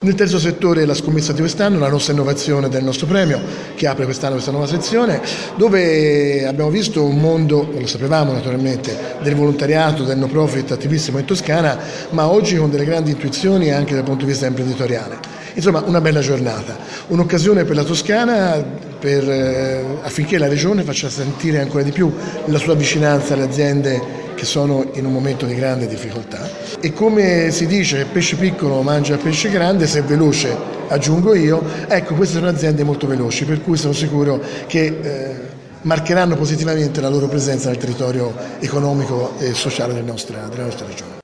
Nel terzo settore la scommessa di quest'anno, la nostra innovazione del nostro premio che apre quest'anno questa nuova sezione, dove abbiamo visto un mondo, lo sapevamo naturalmente, del volontariato, del no profit attivissimo in Toscana, ma oggi con delle grandi intuizioni anche dal punto di vista imprenditoriale. Insomma, una bella giornata, un'occasione per la Toscana affinché la Regione faccia sentire ancora di più la sua vicinanza alle aziende che sono in un momento di grande difficoltà. E come si dice, pesce piccolo mangia pesce grande, se è veloce aggiungo io, ecco, queste sono aziende molto veloci, per cui sono sicuro che marcheranno positivamente la loro presenza nel territorio economico e sociale della nostra regione.